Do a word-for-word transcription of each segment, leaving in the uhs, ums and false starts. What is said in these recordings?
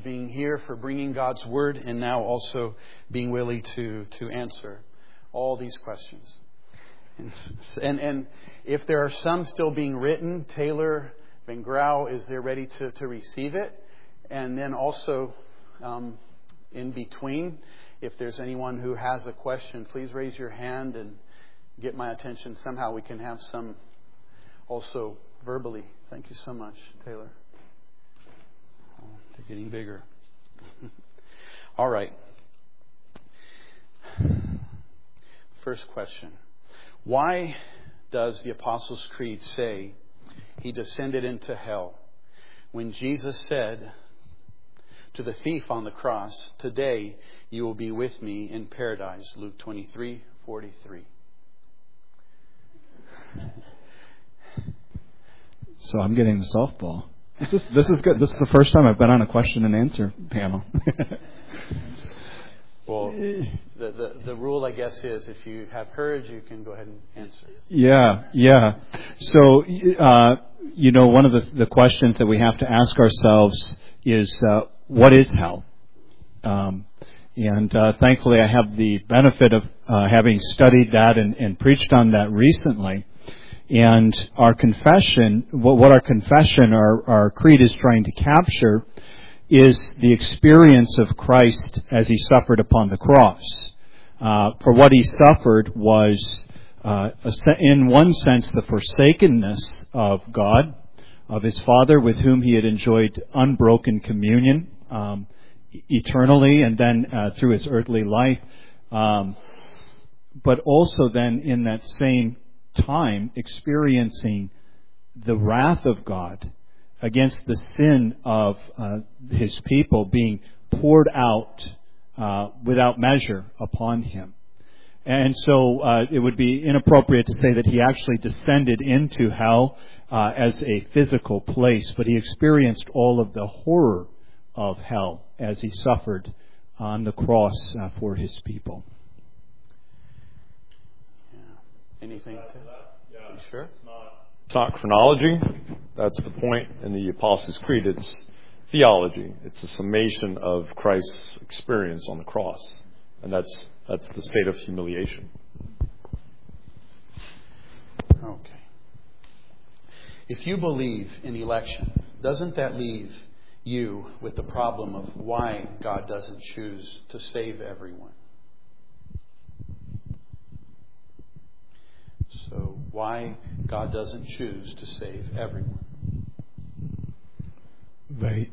being here, for bringing God's Word, and now also being willing to, to answer all these questions. And, and and if there are some still being written, Taylor Van Grau is there ready to, to receive it. And then also um, in between, if there's anyone who has a question, please raise your hand and get my attention. Somehow we can have some also verbally. Thank you so much, Taylor. Oh, they're getting bigger. All right. First question. Why does the Apostles' Creed say He descended into hell when Jesus said to the thief on the cross, "Today you will be with me in paradise," Luke twenty-three forty-three? So I'm getting the softball. This is, this is good. This is the first time I've been on a question and answer panel. Well, the, the, the rule, I guess, is if you have courage, you can go ahead and answer. Yeah, yeah. So, uh, you know, one of the, the questions that we have to ask ourselves is, uh, what is hell? Um, and uh, thankfully, I have the benefit of uh, having studied that and, and preached on that recently. And our confession, what, what our confession, our, our creed is trying to capture is the experience of Christ as He suffered upon the cross. Uh, for what He suffered was, uh, in one sense, the forsakenness of God, of His Father, with whom He had enjoyed unbroken communion um, eternally, and then uh, through His earthly life. Um, but also then in that same time experiencing the wrath of God against the sin of uh, His people being poured out uh, without measure upon Him. And so uh, it would be inappropriate to say that He actually descended into hell uh, as a physical place, but He experienced all of the horror of hell as He suffered on the cross uh, for His people. Yeah. Anything to yeah. You sure? It's not, it's not chronology. That's the point in the Apostles' Creed. It's theology. It's a summation of Christ's experience on the cross. And that's that's the state of humiliation. Okay. If you believe in election, doesn't that leave you with the problem of why God doesn't choose to save everyone? So why God doesn't choose to save everyone? Why,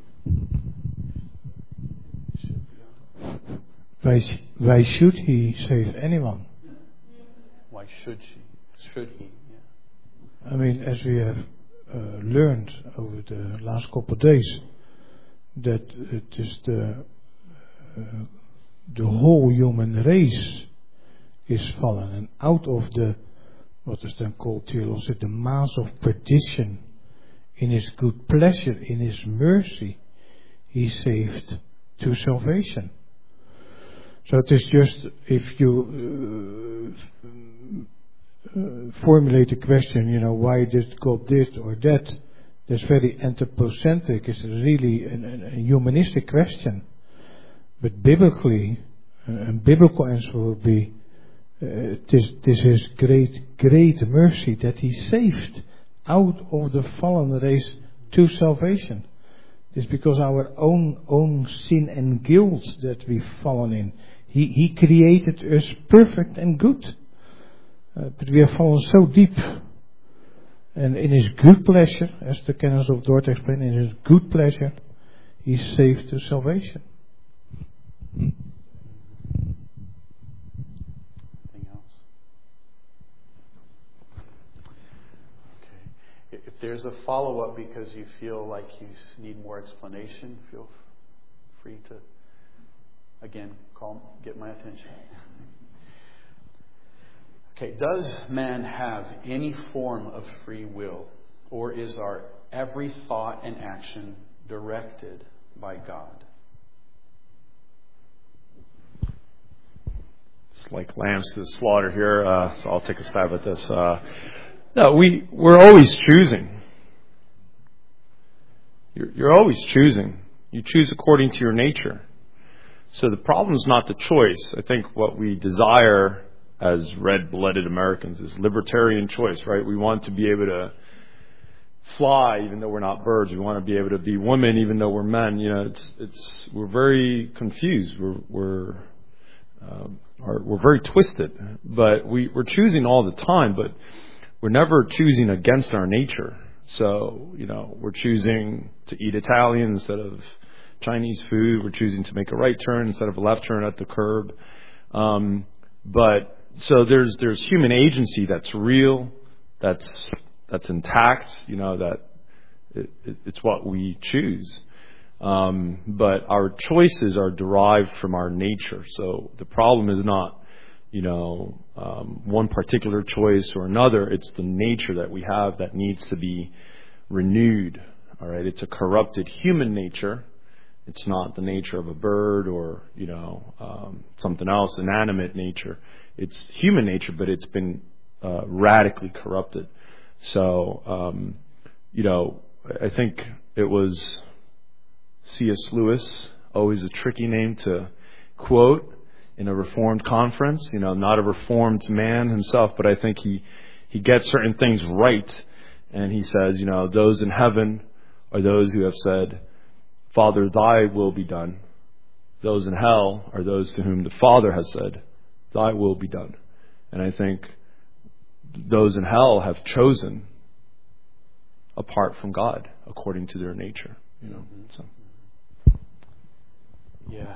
why, why should He save anyone? Why should she? Should He? Yeah. I mean, as we have uh, learned over the last couple of days, that it is the uh, the whole human race is fallen, and out of the what is then called theologically the mass of perdition, in His good pleasure, in His mercy, He saved to salvation. So it is just, if you uh, uh, formulate a question, you know, why did God this or that, that's very anthropocentric. It's really a, a humanistic question. But biblically, uh, a biblical answer would be, Uh, this, this is great, great mercy that He saved out of the fallen race to salvation. It's because our own own sin and guilt that we've fallen in. He He created us perfect and good, uh, but we have fallen so deep. And in His good pleasure, as the canons of Dort explain, in His good pleasure, He saved to salvation. If there's a follow-up because you feel like you need more explanation, feel free to, again, call, get my attention. Okay, does man have any form of free will, or is our every thought and action directed by God? It's like lambs to the slaughter here, uh, so I'll take a stab at this. Uh, No, we, we're always choosing. You're, you're always choosing. You choose according to your nature. So the problem is not the choice. I think what we desire as red-blooded Americans is libertarian choice, right? We want to be able to fly even though we're not birds. We want to be able to be women even though we're men. You know, it's it's we're very confused. We're we're um, are, we're very twisted. But we we're choosing all the time, but we're never choosing against our nature. So you know, we're choosing to eat Italian instead of Chinese food. We're choosing to make a right turn instead of a left turn at the curb. Um, but so there's there's human agency that's real. That's that's intact, you know, that it, it, it's what we choose. Um, but our choices are derived from our nature. So the problem is not, you know, um, one particular choice or another. It's the nature that we have that needs to be renewed. All right. It's a corrupted human nature. It's not the nature of a bird or, you know, um, something else, inanimate nature. It's human nature, but it's been uh, radically corrupted. So, um, you know, I think it was C S Lewis, always a tricky name to quote in a Reformed conference, you know, not a Reformed man himself, but I think he, he gets certain things right. And he says, you know, those in heaven are those who have said, Father, thy will be done. Those in hell are those to whom the Father has said, thy will be done. And I think those in hell have chosen apart from God according to their nature, you know. So. Yeah.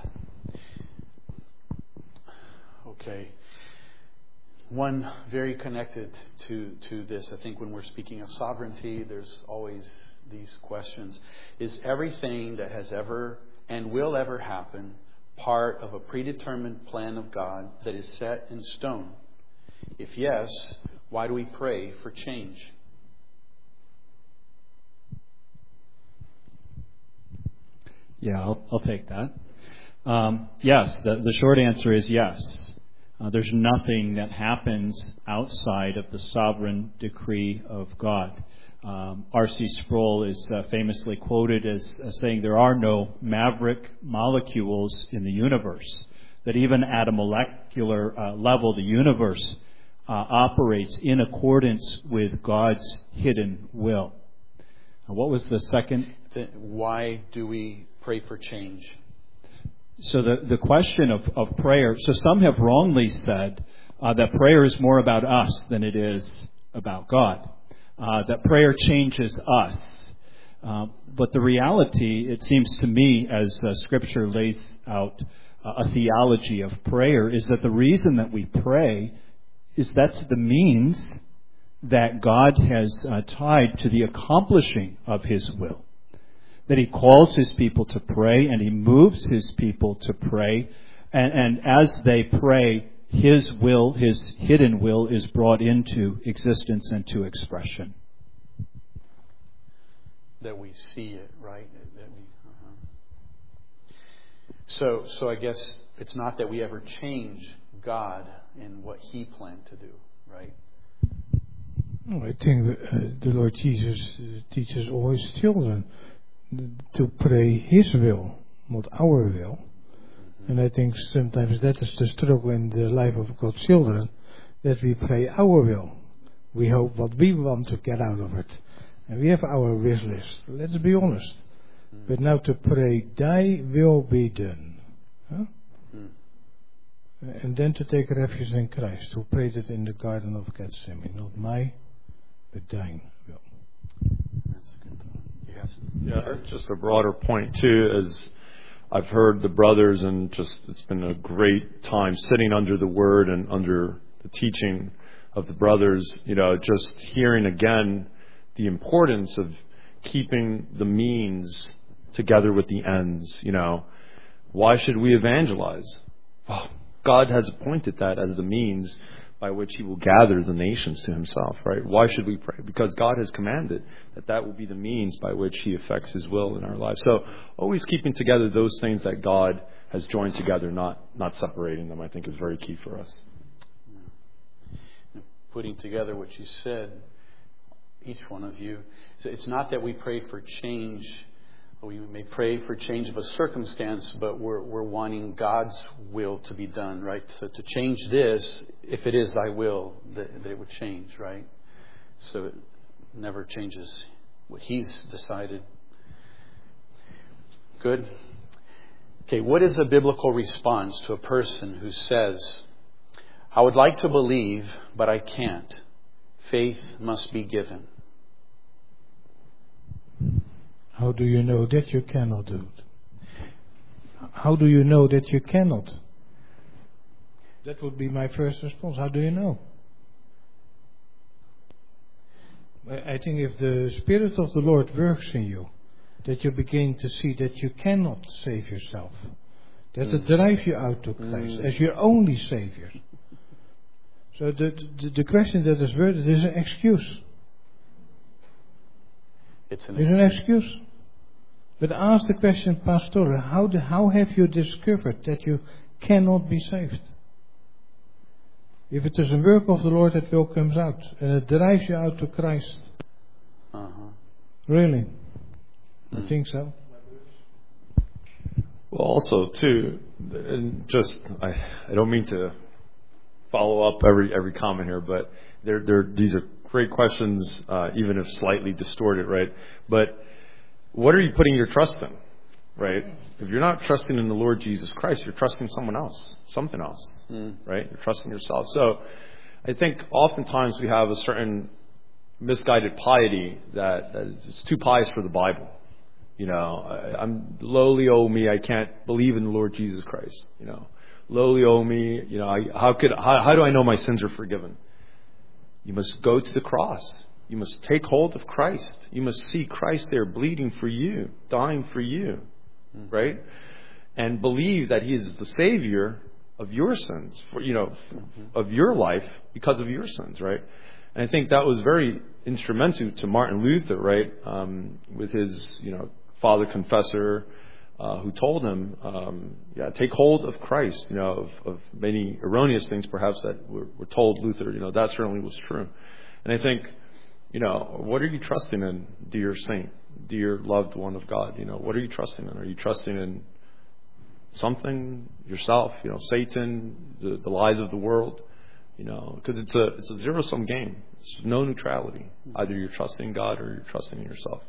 Okay. One very connected to, to this, I think when we're speaking of sovereignty, there's always these questions. Is everything that has ever and will ever happen part of a predetermined plan of God that is set in stone? If yes, why do we pray for change? Yeah, I'll, I'll take that. Um, yes, the, the short answer is yes. Uh, there's nothing that happens outside of the sovereign decree of God. Um, R C Sproul is uh, famously quoted as uh, saying there are no maverick molecules in the universe, that even at a molecular uh, level, the universe uh, operates in accordance with God's hidden will. Uh, what was the second? Why do we pray for change? So the, the question of, of prayer, so some have wrongly said uh, that prayer is more about us than it is about God. Uh, that prayer changes us. Uh, but the reality, it seems to me, as uh, Scripture lays out uh, a theology of prayer, is that the reason that we pray is that's the means that God has uh, tied to the accomplishing of His will. That He calls His people to pray, and He moves His people to pray. And, and as they pray, His will, His hidden will, is brought into existence and to expression. That we see it, right? That we, uh-huh. So, so I guess it's not that we ever change God and what He planned to do, right? No, I think uh, the Lord Jesus uh, teaches all His children to pray His will, not our will. Mm-hmm. And I think sometimes that is the struggle in the life of God's children, that we pray our will. We hope what we want to get out of it. And we have our wish list, let's be honest. Mm-hmm. But now to pray, thy will be done. Huh? Mm-hmm. And then to take refuge in Christ, who prayed it in the Garden of Gethsemane, not my, but thine will. That's a good thought. Yes. Yeah, just a broader point too, as I've heard the brothers, and just it's been a great time sitting under the Word and under the teaching of the brothers. You know, just hearing again the importance of keeping the means together with the ends. You know, why should we evangelize? Well, God has appointed that as the means by which He will gather the nations to Himself, right? Why should we pray? Because God has commanded that that will be the means by which He effects His will in our lives. So always keeping together those things that God has joined together, not not separating them, I think is very key for us. Putting together what you said, each one of you. So it's not that we pray for change We may pray for change of a circumstance, but we're, we're wanting God's will to be done, right? So to change this, if it is thy will, that, that it would change, right? So it never changes what He's decided. Good. Okay, what is a biblical response to a person who says, I would like to believe, but I can't. Faith must be given. How do you know that you cannot do it? How do you know that you cannot? That would be my first response. How do you know? I think if the Spirit of the Lord works in you, that you begin to see that you cannot save yourself. That mm. it drives you out to Christ mm. as your only Savior. So the, the, the question that is worded is an excuse. It's an it's an excuse. But ask the question, Pastor, how, do, how have you discovered that you cannot be saved? If it is a work of the Lord, that will comes out. And it drives you out to Christ. Uh-huh. Really? Mm. I think so. Well, also, too, and just, I, I don't mean to follow up every every comment here, but they're, they're, these are great questions, uh, even if slightly distorted, right? But what are you putting your trust in, right? If you're not trusting in the Lord Jesus Christ, you're trusting someone else, something else, mm. right? You're trusting yourself. So I think oftentimes we have a certain misguided piety that, that is too pious for the Bible. You know, I, I'm lowly, oh me, I can't believe in the Lord Jesus Christ. You know, lowly, oh me, you know, I, how could, how, how do I know my sins are forgiven? You must go to the cross. You must take hold of Christ. You must see Christ there bleeding for you, dying for you, mm-hmm. right? And believe that He is the Savior of your sins, for, you know, mm-hmm. of your life because of your sins, right? And I think that was very instrumental to Martin Luther, right? Um, with his, you know, father confessor, uh, who told him, um, yeah, take hold of Christ, you know, of, of many erroneous things perhaps that were, were told Luther, you know, that certainly was true. And I think, you know, what are you trusting in, dear saint, dear loved one of God? You know, what are you trusting in? Are you trusting in something, yourself, you know, Satan, the, the lies of the world? You know, because it's a it's a zero sum game. It's no neutrality. Either you're trusting God or you're trusting in yourself.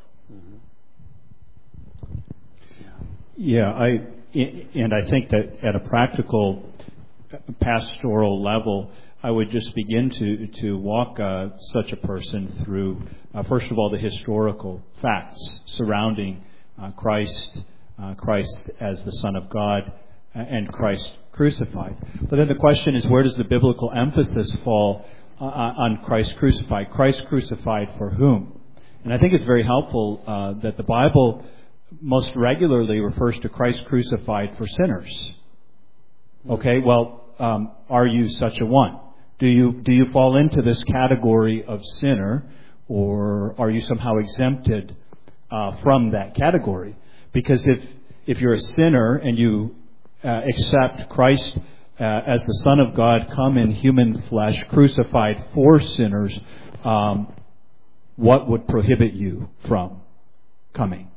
Mm-hmm. Yeah, I and I think that at a practical pastoral level, I would just begin to to walk uh, such a person through, uh, first of all, the historical facts surrounding uh, Christ, uh, Christ as the Son of God, and Christ crucified. But then the question is, where does the biblical emphasis fall uh, on Christ crucified? Christ crucified for whom? And I think it's very helpful uh, that the Bible most regularly refers to Christ crucified for sinners. Okay, well, um, are you such a one? Do you do you fall into this category of sinner, or are you somehow exempted uh, from that category? Because if if you're a sinner and you uh, accept Christ uh, as the Son of God, come in human flesh, crucified for sinners, um, what would prohibit you from coming?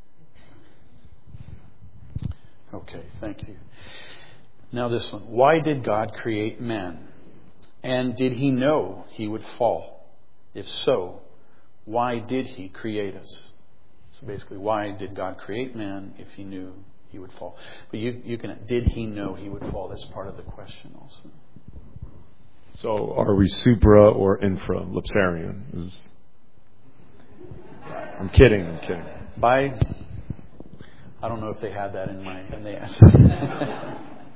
Okay, thank you. Now this one. Why did God create man? And did He know he would fall? If so, why did He create us? So basically, why did God create man if He knew he would fall? But you, you can. Did He know he would fall? That's part of the question also. So, are we supra or infra lapsarian? Is... I'm kidding. I'm kidding. By, I don't know if they had that in my in the answer.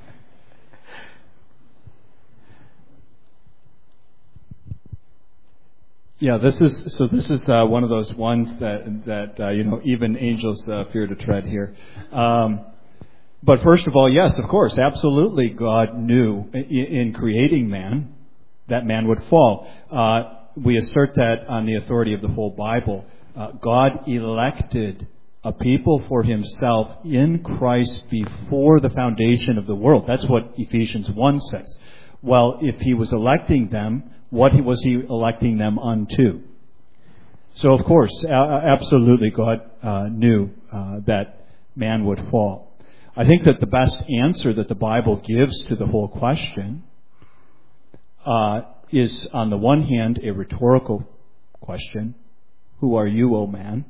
Yeah, this is so. This is uh, one of those ones that that uh, you know even angels uh, fear to tread here. Um, but first of all, yes, of course, absolutely, God knew in, in creating man that man would fall. Uh, we assert that on the authority of the whole Bible. Uh, God elected a people for Himself in Christ before the foundation of the world. That's what Ephesians one says. Well, if He was electing them, what was He electing them unto? So of course, absolutely, God uh, knew uh, that man would fall. I think that the best answer that the Bible gives to the whole question uh, is, on the one hand, a rhetorical question: "Who are you, O man?"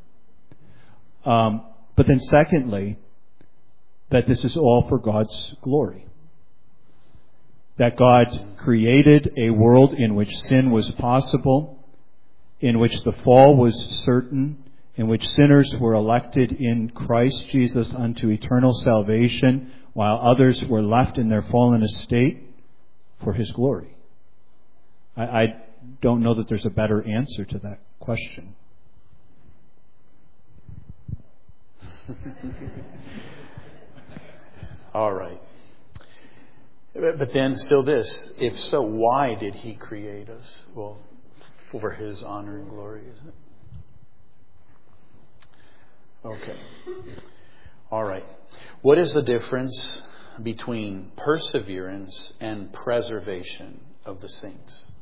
Um, but then, secondly, that this is all for God's glory. That God created a world in which sin was possible, in which the fall was certain, in which sinners were elected in Christ Jesus unto eternal salvation, while others were left in their fallen estate for His glory. I, I don't know that there's a better answer to that question. All right. But then still this, if so, why did He create us? Well, for His honor and glory, isn't it? Okay. All right. What is the difference between perseverance and preservation of the saints?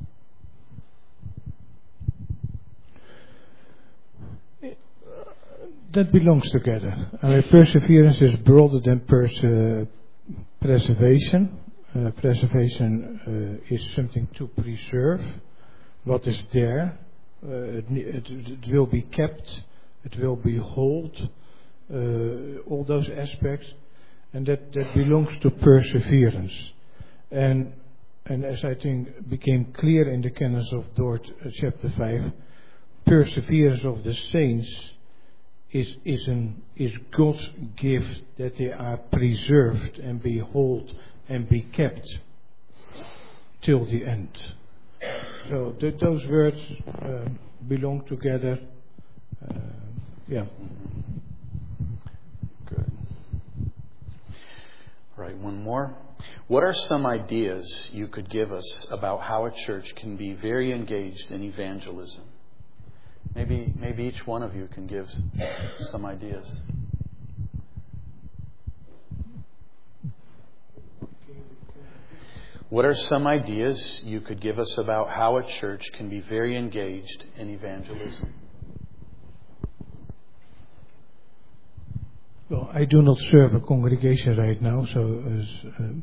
That belongs together. I mean, perseverance is broader than pers- uh, preservation. Uh, preservation uh, is something to preserve what is there. Uh, it, it, it will be kept. It will be held. Uh, all those aspects, and that, that belongs to perseverance. And and as I think became clear in the canons of Dort, uh, chapter five, perseverance of the saints is is an is God's gift, that they are preserved and be held and be kept till the end. So th- those words uh, belong together. Uh, yeah. Good. All right, one more. What are some ideas you could give us about how a church can be very engaged in evangelism? Maybe, maybe each one of you can give some ideas. What are some ideas you could give us about how a church can be very engaged in evangelism? Well, I do not serve a congregation right now, so. As, um,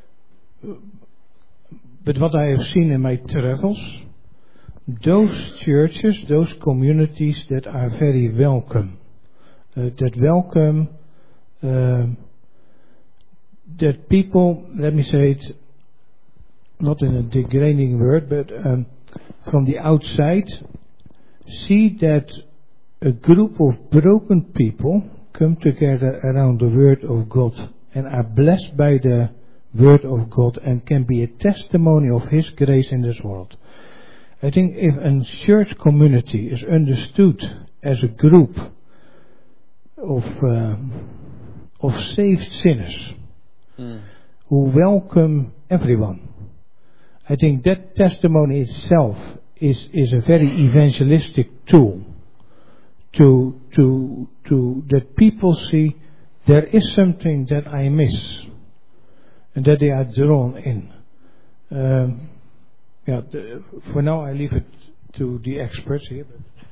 but what I have seen in my travels, those churches, those communities that are very welcome, uh, that welcome, um, that people, let me say it, not in a degrading word, but um, from the outside, see that a group of broken people come together around the Word of God and are blessed by the Word of God and can be a testimony of His grace in this world. I think if a church community is understood as a group of uh, of saved sinners mm. who welcome everyone, I think that testimony itself is, is a very evangelistic tool to to to that people see there is something that I miss and that they are drawn in. Um, yeah, the, for now I leave it to the experts here.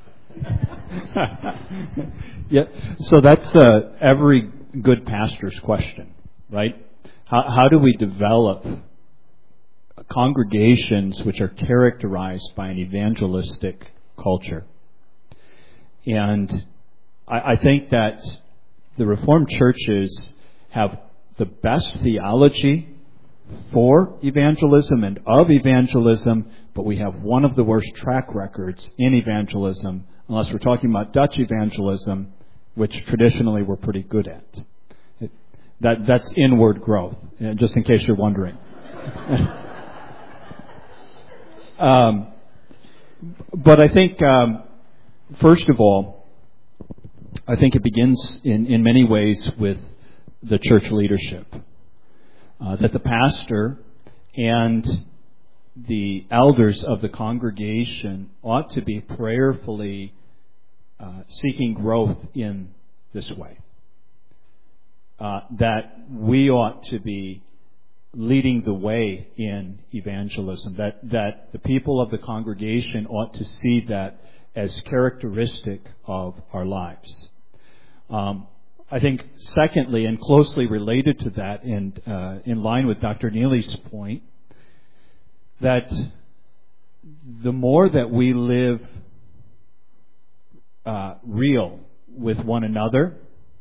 Yeah, so that's uh, every good pastor's question, right? How, how do we develop congregations which are characterized by an evangelistic culture? And I, I think that the Reformed churches have the best theology for evangelism and of evangelism, but we have one of the worst track records in evangelism, unless we're talking about Dutch evangelism, which traditionally we're pretty good at. It, that that's inward growth, just in case you're wondering. um, but I think, um, first of all, I think it begins in, in many ways with the church leadership. Uh, that the pastor and the elders of the congregation ought to be prayerfully uh, seeking growth in this way. Uh, that we ought to be leading the way in evangelism. That that the people of the congregation ought to see that as characteristic of our lives. Um, I think, secondly, and closely related to that, and uh, in line with Doctor Neely's point, that the more that we live uh, real with one another,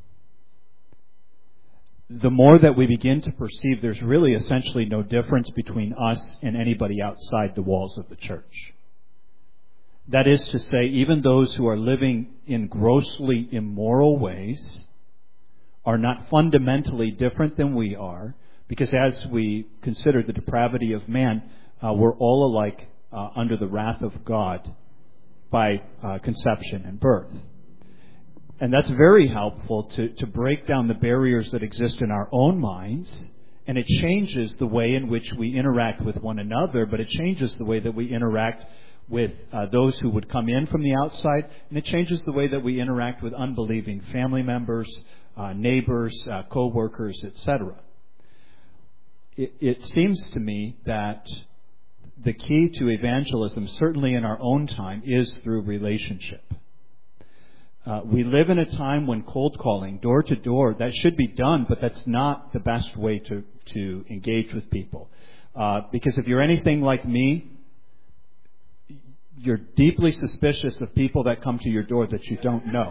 the more that we begin to perceive there's really essentially no difference between us and anybody outside the walls of the church. That is to say, even those who are living in grossly immoral ways are not fundamentally different than we are, because as we consider the depravity of man, uh, we're all alike uh, under the wrath of God by uh, conception and birth. And that's very helpful to, to break down the barriers that exist in our own minds, and it changes the way in which we interact with one another, but it changes the way that we interact with uh, those who would come in from the outside, and it changes the way that we interact with unbelieving family members, uh, neighbors, uh, co-workers, et cetera. It, it seems to me that the key to evangelism, certainly in our own time, is through relationship. Uh, we live in a time when cold calling, door to door, that should be done, but that's not the best way to, to engage with people. Uh, because if you're anything like me, you're deeply suspicious of people that come to your door that you don't know.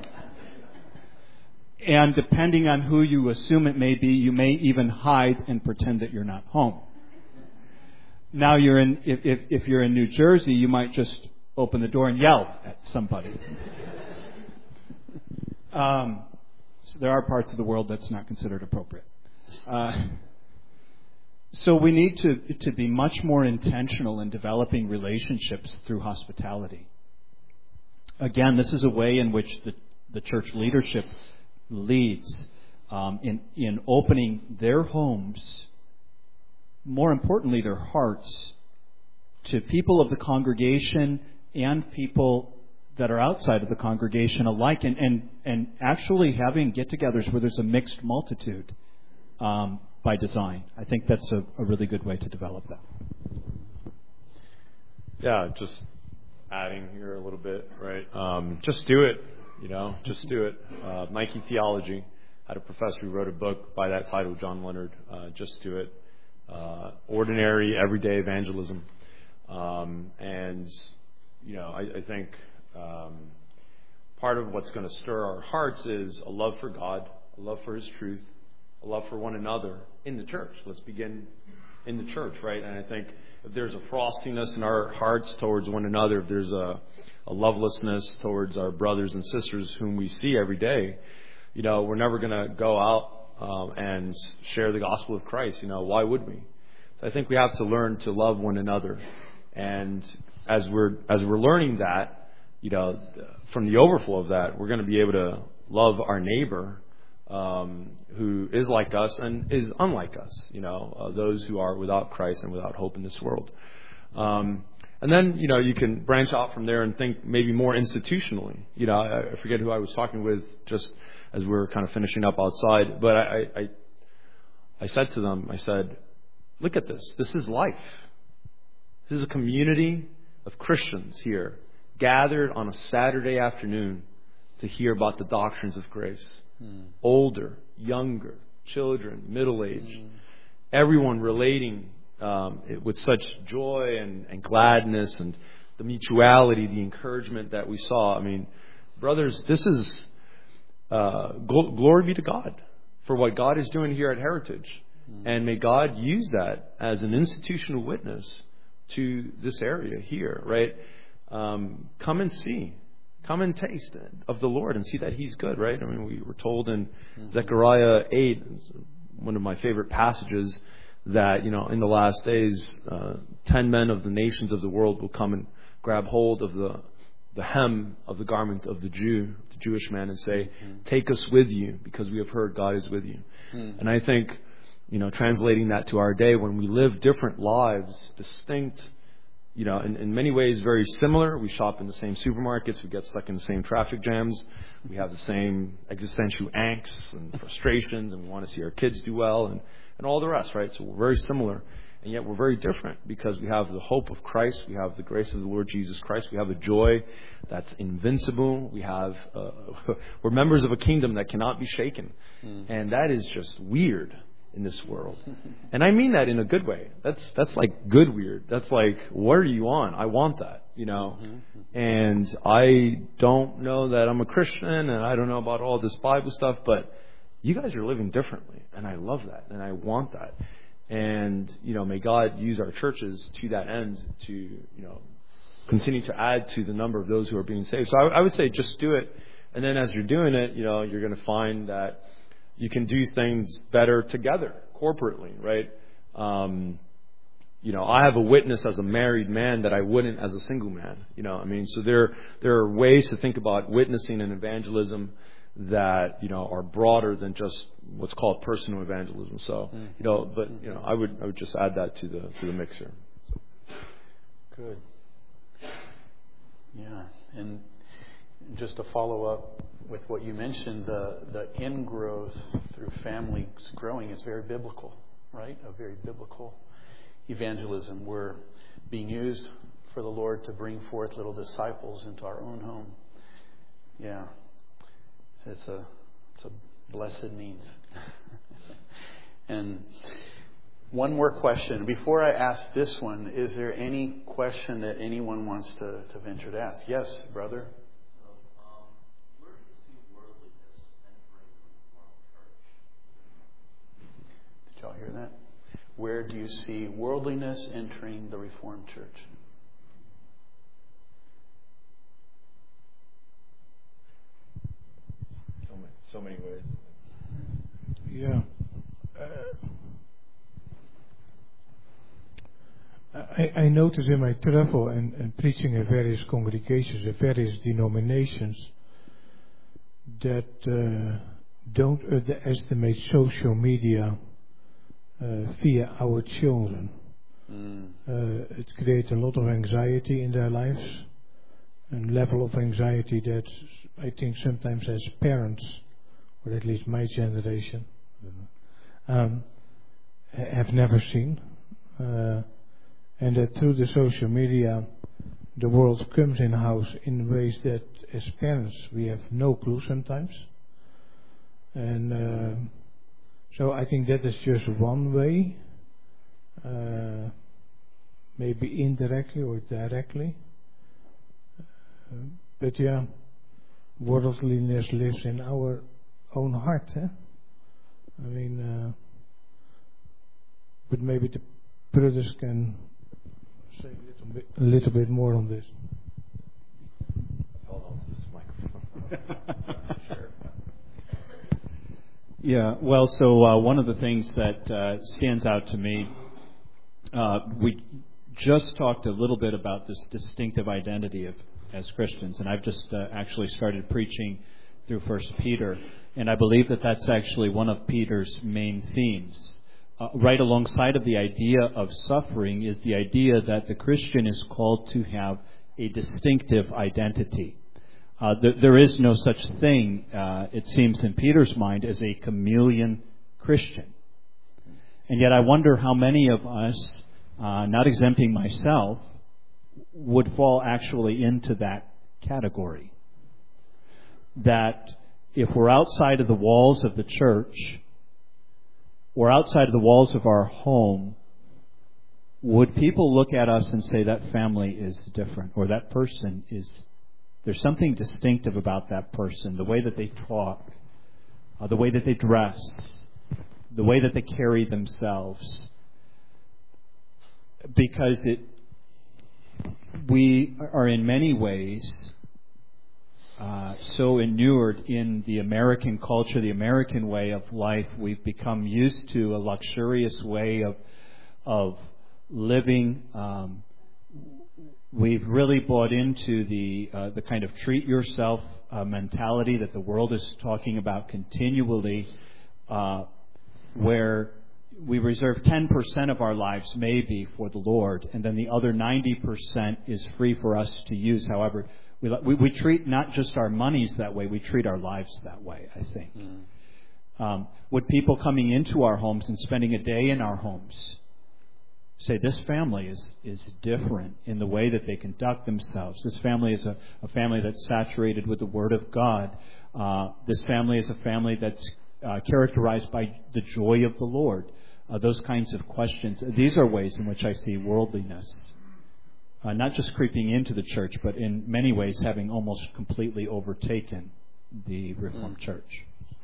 And depending on who you assume it may be, you may even hide and pretend that you're not home. Now, you're in, if, if, if you're in New Jersey, you might just open the door and yell at somebody. Um, so there are parts of the world that's not considered appropriate. Uh, so we need to, to be much more intentional in developing relationships through hospitality. Again, this is a way in which the, the church leadership leads um, in, in opening their homes, more importantly their hearts, to people of the congregation and people that are outside of the congregation alike, and, and, and actually having get-togethers where there's a mixed multitude um, by design. I think that's a, a really good way to develop that. Yeah, just adding here a little bit, right? Um, just do it, you know, just do it. Uh, Nike Theology had a professor who wrote a book by that title, John Leonard, uh, Just Do It. Uh, ordinary, everyday evangelism. Um, and, you know, I, I think um, part of what's going to stir our hearts is a love for God, a love for His truth, a love for one another in the church. Let's begin in the church, right? And I think if there's a frostiness in our hearts towards one another, if there's a, a lovelessness towards our brothers and sisters whom we see every day, you know, we're never going to go out um, and share the gospel of Christ. You know, why would we? So I think we have to learn to love one another. And as we're as we're learning that, you know, from the overflow of that, we're going to be able to love our neighbor um, who is like us and is unlike us, you know, uh, those who are without Christ and without hope in this world. Um, and then, you know, you can branch out from there and think maybe more institutionally. You know, I, I forget who I was talking with just as we were kind of finishing up outside, but I, I, I said to them, I said, look at this. This is life. This is a community of Christians here gathered on a Saturday afternoon to hear about the doctrines of grace. Mm. Older, younger, children, middle-aged, mm. everyone relating um, it, with such joy and, and gladness and the mutuality, the encouragement that we saw. I mean, brothers, this is uh, gl- glory be to God for what God is doing here at Heritage. Mm. And may God use that as an institutional witness to this area here, right? Um, come and see. Come and taste of the Lord and see that He's good, right? I mean, we were told in mm-hmm. Zechariah eight, one of my favorite passages, that, you know, in the last days, uh, ten men of the nations of the world will come and grab hold of the the hem of the garment of the Jew, the Jewish man, and say, mm-hmm. take us with you because we have heard God is with you. Mm-hmm. And I think, you know, translating that to our day, when we live different lives, distinct, you know, in, in many ways very similar. We shop in the same supermarkets. We get stuck in the same traffic jams. We have the same existential angst and frustrations, and we want to see our kids do well and, and all the rest, right? So we're very similar. And yet we're very different because we have the hope of Christ. We have the grace of the Lord Jesus Christ. We have a joy that's invincible. We have, uh, we're members of a kingdom that cannot be shaken. Mm. And that is just weird in this world. And I mean that in a good way. That's, that's like good weird. That's like, what are you on? I want that, you know. Mm-hmm. And I don't know that I'm a Christian and I don't know about all this Bible stuff, but you guys are living differently. And I love that. And I want that. And, you know, may God use our churches to that end to, you know, continue to add to the number of those who are being saved. So I, I would say just do it. And then as you're doing it, you know, you're going to find that you can do things better together, corporately, right? Um, you know, I have a witness as a married man that I wouldn't as a single man. You know, I mean, so there there are ways to think about witnessing and evangelism that, you know, are broader than just what's called personal evangelism. So, you know, but, you know, I would I would just add that to the to the mixer. So. Good. Yeah. And just to follow up with what you mentioned, the, the ingrowth through families growing is very biblical, right? A very biblical evangelism. We're being used for the Lord to bring forth little disciples into our own home. Yeah. It's a it's a blessed means. And one more question. Before I ask this one, is there any question that anyone wants to, to venture to ask? Yes, brother. So, um, where do you see worldliness entering the Reformed Church? Did y'all hear that? Where do you see worldliness entering the Reformed Church? So many ways. Yeah. Uh, I, I notice in my travel and, and preaching in various congregations, in various denominations, that uh, don't underestimate social media uh, via our children. Mm. Uh, it creates a lot of anxiety in their lives, and level of anxiety that I think sometimes as parents, or at least my generation, um, have never seen. Uh, and that through the social media, the world comes in house in ways that as parents we have no clue sometimes. And uh, so I think that is just one way, uh, maybe indirectly or directly. Uh, but yeah, worldliness lives in our own heart, eh? I mean, uh, but maybe the brothers can say a little bit, a little bit more on this. Hold on to this microphone. Sure. Yeah, well, so uh, one of the things that uh, stands out to me, uh, we just talked a little bit about this distinctive identity of as Christians, and I've just uh, actually started preaching through First Peter. And I believe that that's actually one of Peter's main themes. Uh, right alongside of the idea of suffering is the idea that the Christian is called to have a distinctive identity. Uh, th- there is no such thing, uh, it seems in Peter's mind, as a chameleon Christian. And yet I wonder how many of us, uh, not exempting myself, would fall actually into that category. That if we're outside of the walls of the church, or outside of the walls of our home, would people look at us and say that family is different, or that person is, there's something distinctive about that person, the way that they talk, uh, the way that they dress, the way that they carry themselves, because it, we are in many ways Uh, so inured in the American culture, the American way of life. We've become used to a luxurious way of of living. Um, we've really bought into the uh, the kind of treat yourself uh, mentality that the world is talking about continually, uh, where we reserve ten percent of our lives maybe for the Lord, and then the other ninety percent is free for us to use however. We, we, we treat not just our monies that way, we treat our lives that way, I think. Mm. Um, would people coming into our homes and spending a day in our homes say this family is, is different in the way that they conduct themselves. This family is a, a family that's saturated with the Word of God. Uh, this family is a family that's uh, characterized by the joy of the Lord. Uh, those kinds of questions. These are ways in which I see worldliness. Uh, not just creeping into the church, but in many ways having almost completely overtaken the Reformed Church.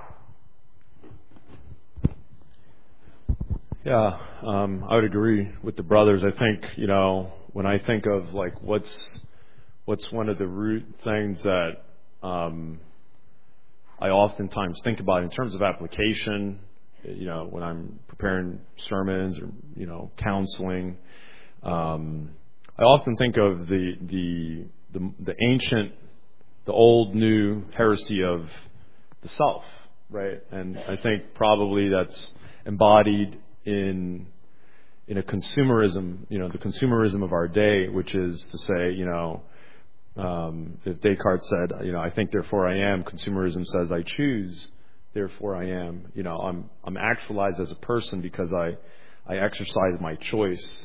Yeah, um, I would agree with the brothers. I think, you know, when I think of like what's what's one of the root things that um, I oftentimes think about in terms of application, you know, when I'm preparing sermons or, you know, counseling, um, I often think of the, the the the ancient, the old new heresy of the self, right? And I think probably that's embodied in in a consumerism, you know, the consumerism of our day, which is to say, you know, um, if Descartes said, you know, I think therefore I am, consumerism says I choose, therefore I am. You know, I'm I'm actualized as a person because I I exercise my choice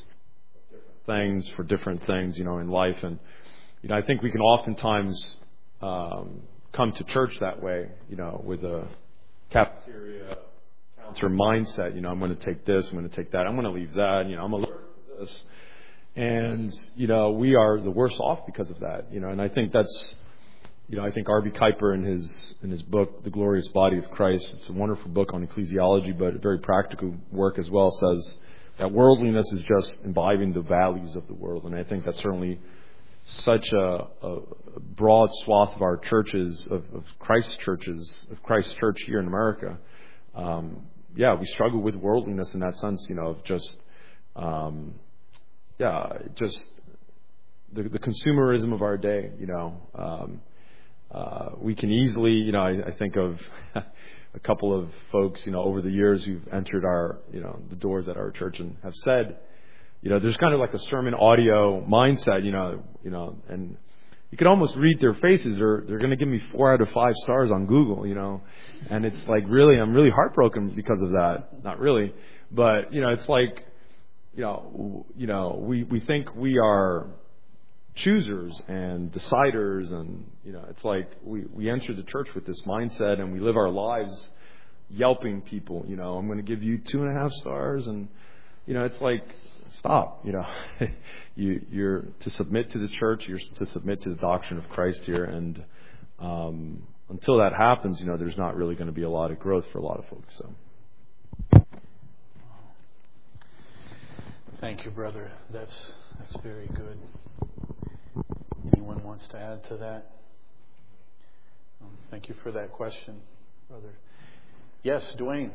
things for different things, you know, in life. And, you know, I think we can oftentimes um, come to church that way, you know, with a cafeteria counter mindset. You know, I'm going to take this, I'm going to take that, I'm going to leave that, you know, I'm going to learn this. And, you know, we are the worse off because of that, you know, and I think that's, you know, I think R B Kuiper in his in his book, The Glorious Body of Christ, it's a wonderful book on ecclesiology, but a very practical work as well, says that worldliness is just imbibing the values of the world. And I think that's certainly such a, a broad swath of our churches, of, of Christ's churches, of Christ's church here in America. Um, yeah, we struggle with worldliness in that sense, you know, of just, um, yeah, just the, the consumerism of our day, you know. Um, uh, we can easily, you know, I, I think of a couple of folks, you know, over the years who've entered our, you know, the doors at our church and have said, you know, there's kind of like a sermon audio mindset, you know, you know, and you could almost read their faces. They're they're going to give me four out of five stars on Google, you know, and it's like really, I'm really heartbroken because of that. Not really, but you know, it's like, you know, you know, we we think we are choosers and deciders, and you know, it's like we we enter the church with this mindset and we live our lives yelping people, you know, I'm going to give you two and a half stars, and you know, it's like, stop, you know, you you're to submit to the church, you're to submit to the doctrine of Christ here, and um, until that happens, you know, there's not really going to be a lot of growth for a lot of folks. So, thank you, brother. That's that's very good. Anyone wants to add to that? Um, thank you for that question, brother. Yes, Dwayne.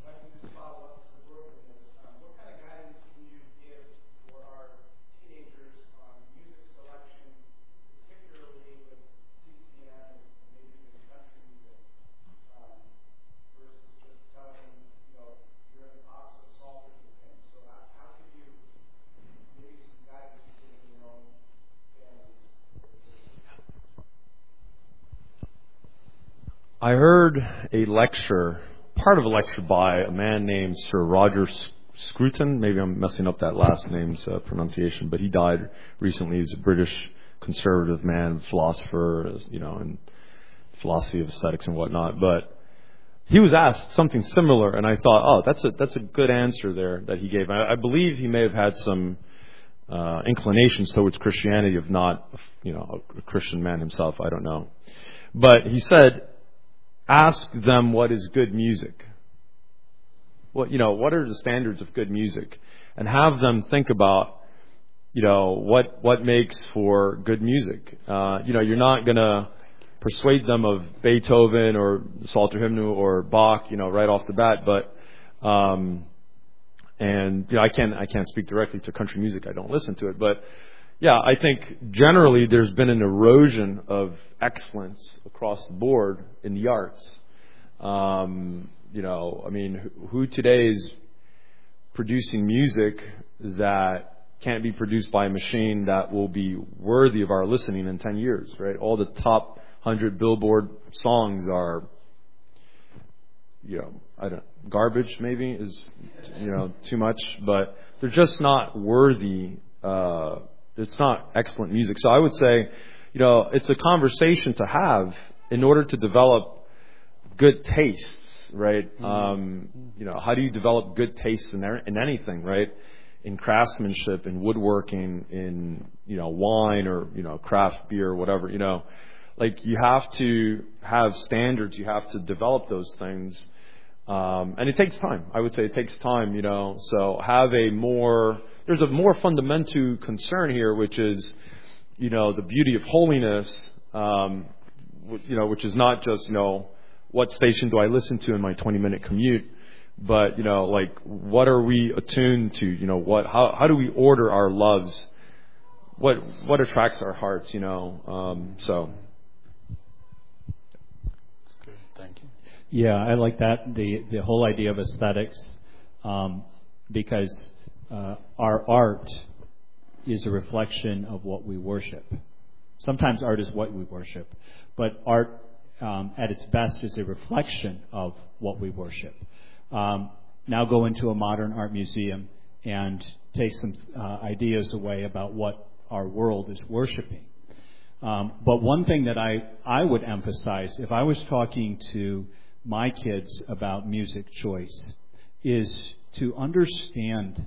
I heard a lecture, part of a lecture by a man named Sir Roger Scruton. Maybe I'm messing up that last name's uh, pronunciation, but he died recently. He's a British conservative man, philosopher, you know, and philosophy of aesthetics and whatnot. But he was asked something similar, and I thought, oh, that's a that's a good answer there that he gave. I, I believe he may have had some uh, inclinations towards Christianity, if not, you know, a Christian man himself. I don't know, but he said, ask them what is good music. What, you know, what are the standards of good music? And have them think about, you know, what, what makes for good music. Uh, you know, you're not going to persuade them of Beethoven or the Psalter Hymnal or Bach, you know, right off the bat. But, um, and, you know, I can't, I can't speak directly to country music. I don't listen to it. But, yeah, I think generally there's been an erosion of excellence across the board in the arts. Um, you know, I mean, who today is producing music that can't be produced by a machine that will be worthy of our listening in ten years, right? All the top one hundred Billboard songs are, you know, I don't, garbage maybe is, you know, too much, but they're just not worthy. Uh, it's not excellent music. So I would say, you know, it's a conversation to have in order to develop good tastes, right? Mm-hmm. Um, you know, how do you develop good tastes in there, in anything, right? In craftsmanship, in woodworking, in, you know, wine or, you know, craft beer, whatever, you know, like you have to have standards. You have to develop those things. Um, and it takes time. I would say it takes time, you know, so have a more, there's a more fundamental concern here, which is, you know, the beauty of holiness, um, you know, which is not just, you know, what station do I listen to in my twenty minute commute, but, you know, like, what are we attuned to? You know, what, how, how do we order our loves? What, what attracts our hearts, you know? Um, so. That's good. Thank you. Yeah, I like that, the, the whole idea of aesthetics, um, because, uh, our art is a reflection of what we worship. Sometimes art is what we worship, but art, um, at its best is a reflection of what we worship. Um, now go into a modern art museum and take some uh, ideas away about what our world is worshiping. Um, but one thing that I, I would emphasize, if I was talking to my kids about music choice, is to understand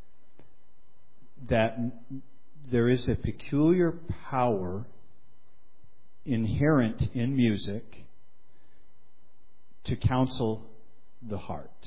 that there is a peculiar power inherent in music to counsel the heart,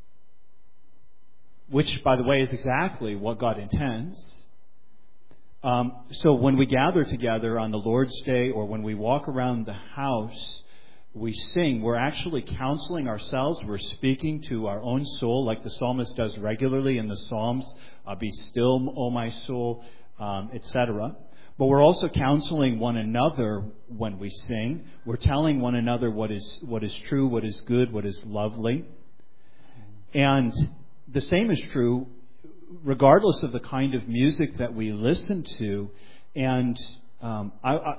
which, by the way, is exactly what God intends. Um, so when we gather together on the Lord's Day or when we walk around the house, we sing, we're actually counseling ourselves. We're speaking to our own soul like the psalmist does regularly in the Psalms, uh, be still, O my soul, um, et cetera. But we're also counseling one another when we sing. We're telling one another what is what is true, what is good, what is lovely. And the same is true regardless of the kind of music that we listen to. And um, I, I,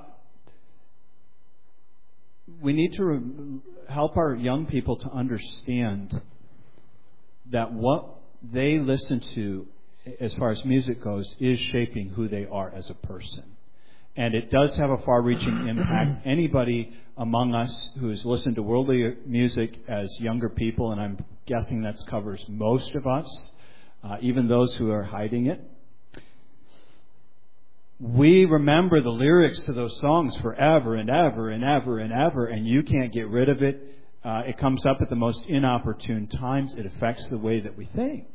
we need to re- help our young people to understand that what they listen to, as far as music goes, is shaping who they are as a person. And it does have a far-reaching impact. Anybody among us who has listened to worldly music as younger people, and I'm guessing that covers most of us, uh, even those who are hiding it, we remember the lyrics to those songs forever and ever and ever and ever, and you can't get rid of it. Uh, it comes up at the most inopportune times. It affects the way that we think.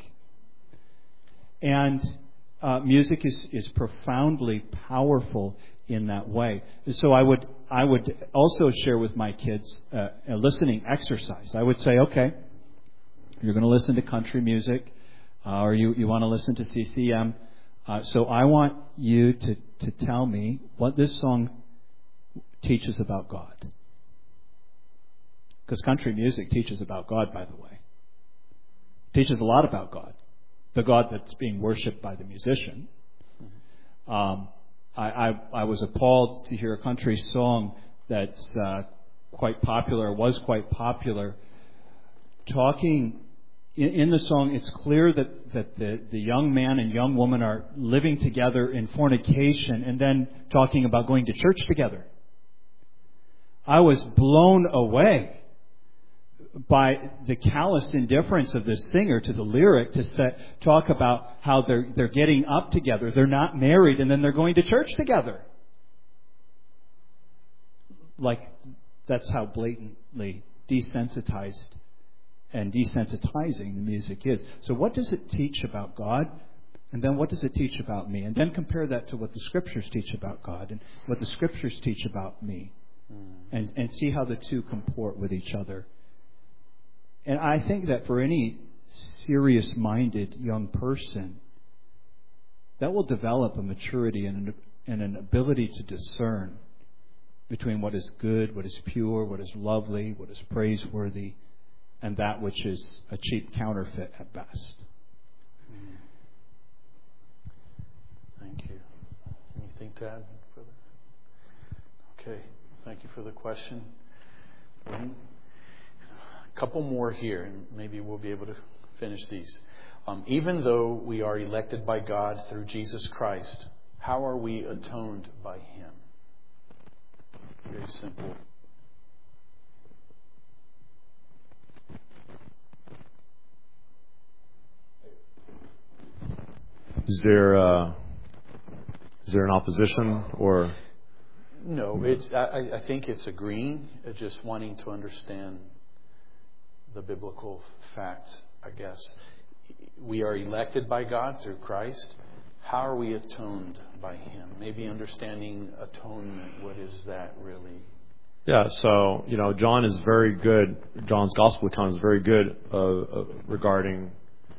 And uh, music is, is profoundly powerful in that way. So I would I would also share with my kids uh, a listening exercise. I would say, okay, you're going to listen to country music, uh, or you, you want to listen to C C M. Uh, so I want you to, to tell me what this song teaches about God. Because country music teaches about God, by the way. It teaches a lot about God. The God that's being worshipped by the musician. Um, I, I, I was appalled to hear a country song that's uh, quite popular, was quite popular, talking in, in the song. It's clear that, that the, the young man and young woman are living together in fornication and then talking about going to church together. I was blown away by the callous indifference of this singer to the lyric to set, talk about how they're they're getting up together, they're not married, and then they're going to church together. Like, that's how blatantly desensitized and desensitizing the music is. So what does it teach about God? And then what does it teach about me? And then compare that to what the Scriptures teach about God and what the Scriptures teach about me. Mm. And, and see how the two comport with each other. And I think that for any serious-minded young person, that will develop a maturity and an, and an ability to discern between what is good, what is pure, what is lovely, what is praiseworthy, and that which is a cheap counterfeit at best. Thank you. Anything to add further? Okay. Thank you for the question. couple more here, and maybe we'll be able to finish these. Um, even though we are elected by God through Jesus Christ, how are we atoned by Him? Very simple. Is there uh, is there an opposition or? No, it's. I, I think it's agreeing, uh, just wanting to understand the biblical facts. I guess we are elected by God through Christ. How are we atoned by Him? Maybe understanding atonement. What is that really? Yeah, so you know, John is very good. John's gospel account is very good uh, uh, regarding.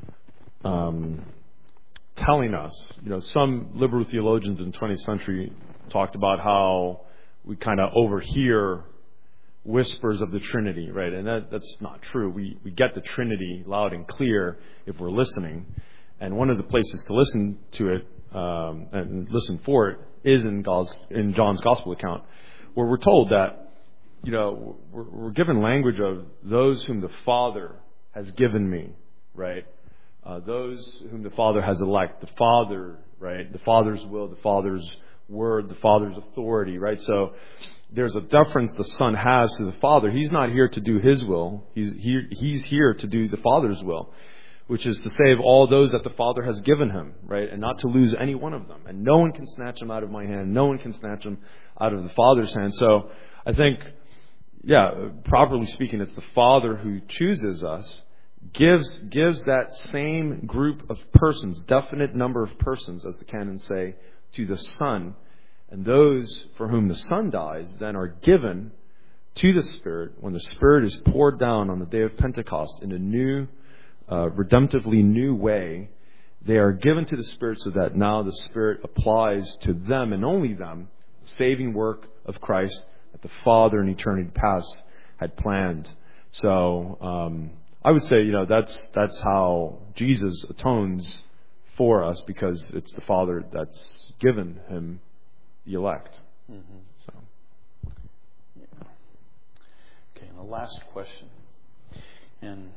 Um, telling us, you know, some liberal theologians in the twentieth century talked about how we kind of overhear whispers of the Trinity, right? And that, that's not true. We we get the Trinity loud and clear if we're listening. And one of the places to listen to it um, and listen for it is in God's, in John's gospel account, where we're told that, you know, we're, we're given language of those whom the Father has given me, right? Uh, those whom the Father has elected, the Father, right? The Father's will, the Father's word, the Father's authority, right? So there's a deference the Son has to the Father. He's not here to do His will. He's here, he's here to do the Father's will, which is to save all those that the Father has given Him, right? And not to lose any one of them. And no one can snatch them out of my hand. No one can snatch them out of the Father's hand. So I think, yeah, properly speaking, it's the Father who chooses us. Gives gives that same group of persons, definite number of persons, as the canons say, to the Son. And those for whom the Son dies then are given to the Spirit when the Spirit is poured down on the day of Pentecost in a new, uh, redemptively new way. They are given to the Spirit so that now the Spirit applies to them and only them the saving work of Christ that the Father in eternity past had planned. So, um, I would say, you know, that's that's how Jesus atones for us, because it's the Father that's given Him the elect. Mm-hmm. So, yeah. Okay, and the last question, and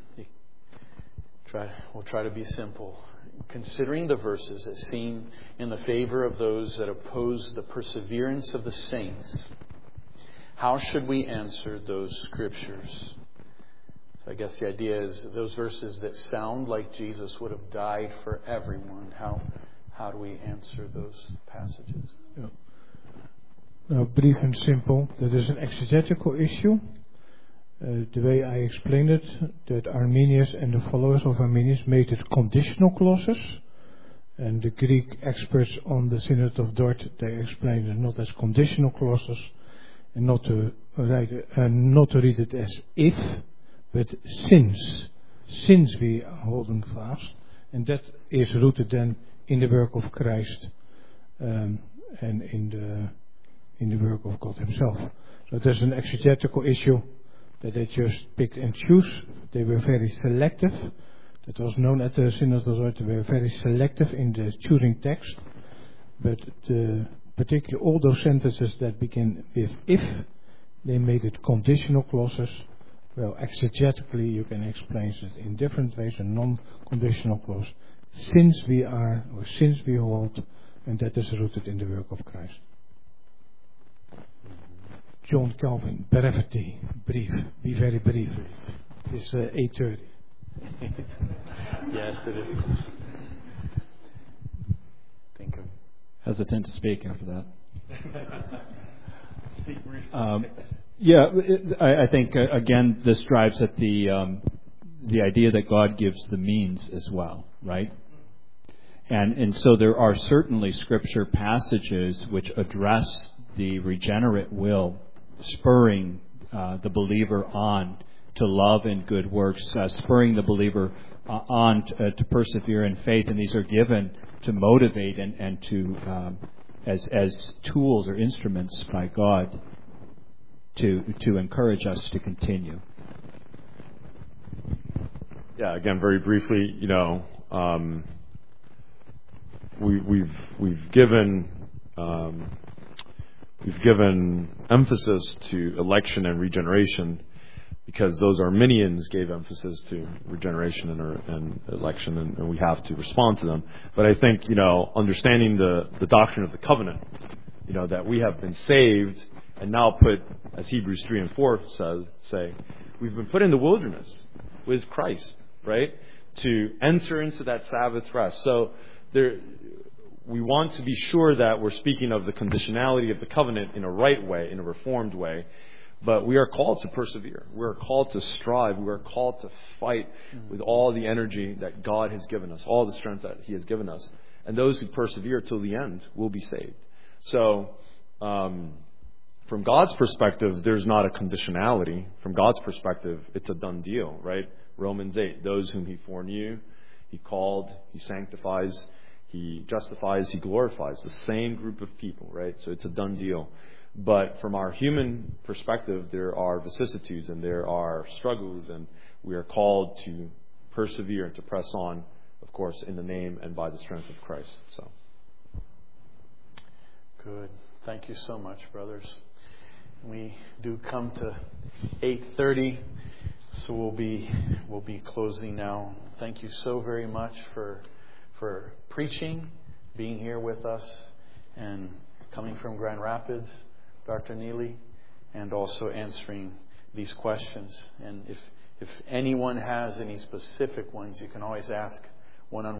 try we'll try to be simple. Considering the verses that seem in the favor of those that oppose the perseverance of the saints, how should we answer those scriptures? So I guess the idea is those verses that sound like Jesus would have died for everyone. How how do we answer those passages? Yeah. Nou, brief and simple. That is an exegetical issue. Uh, the way I explained it, that Arminius and the followers of Arminius made it conditional clauses, and the Greek experts on the Synod of Dort, they explained it not as conditional clauses, and not to write it, uh, not to read it as if. But since, since we are holding fast, and that is rooted then in the work of Christ um, and in the in the work of God Himself. So there's an exegetical issue that they just pick and choose. They were very selective. That was known at the Synod of Dort. They were very selective in the choosing text. But the, particularly all those sentences that begin with if, they made it conditional clauses. Well, exegetically, you can explain it in different ways, a non-conditional clause. Since we are, or since we hold, and that is rooted in the work of Christ. John Calvin, brevity, brief, be very brief. It's uh, eight thirty. Yes, it is. Think of Hesitant to speak after that. Speak briefly. Um, yeah, it, I, I think uh, again this drives at the um, the idea that God gives the means as well, right? And and so there are certainly scripture passages which address the regenerate will, spurring uh, the believer on to love and good works, uh, spurring the believer uh, on to, uh, to persevere in faith, and these are given to motivate and and to um, as as tools or instruments by God to to encourage us to continue. yeah, again, very briefly, you know, um, we, we've we've given um, we've given emphasis to election and regeneration because those Arminians gave emphasis to regeneration and, and election, and, and we have to respond to them. But I think, you know, understanding the, the doctrine of the covenant, you know, that we have been saved and now put, as Hebrews three and four says, say, we've been put in the wilderness with Christ, right, to enter into that Sabbath rest. So there, we want to be sure that we're speaking of the conditionality of the covenant in a right way, in a reformed way. But we are called to persevere. We are called to strive. We are called to fight with all the energy that God has given us, all the strength that He has given us. And those who persevere till the end will be saved. So, um, from God's perspective, there's not a conditionality. From God's perspective, it's a done deal, right? Romans eight, those whom He foreknew, He called, He sanctifies, He justifies, He glorifies. The same group of people, right? So it's a done deal. But from our human perspective, there are vicissitudes and there are struggles, and we are called to persevere and to press on, of course, in the name and by the strength of Christ. So, good. Thank you so much, brothers. We do come to eight thirty, so we'll be we'll be closing now. Thank you so very much for for preaching, being here with us, and coming from Grand Rapids, Doctor Neely, and also answering these questions. And if if anyone has any specific ones, you can always ask one-on-one.